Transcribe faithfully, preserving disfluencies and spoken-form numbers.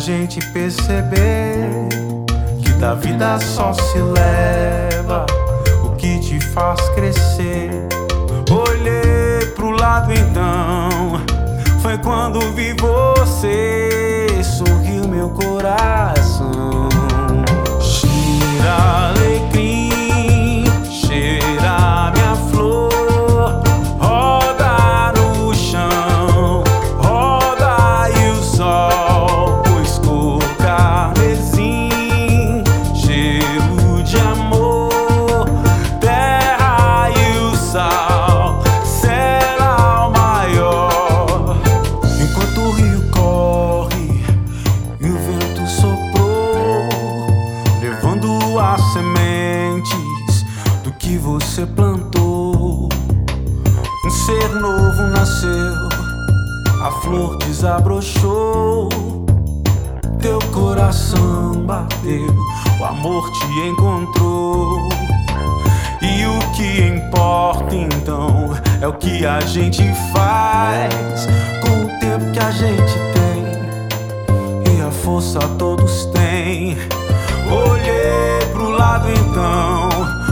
gente perceber que da vida só se leva o que te faz crescer. Olhei pro lado então, foi quando vi você, sorriu meu coração. Cheira alecrim, cheira minha flor, roda no chão, roda e o sol, pois cor carmesim, cheiro de amor, terra e o sal, céu maior. Enquanto o rio corre e o vento soprou, levando as sementes do que você plantou. Um ser novo nasceu, a flor desabrochou, teu coração bateu, o amor te encontrou. E o que importa então é o que a gente faz com o tempo que a gente tem e a força todos têm. Olhei pro lado então,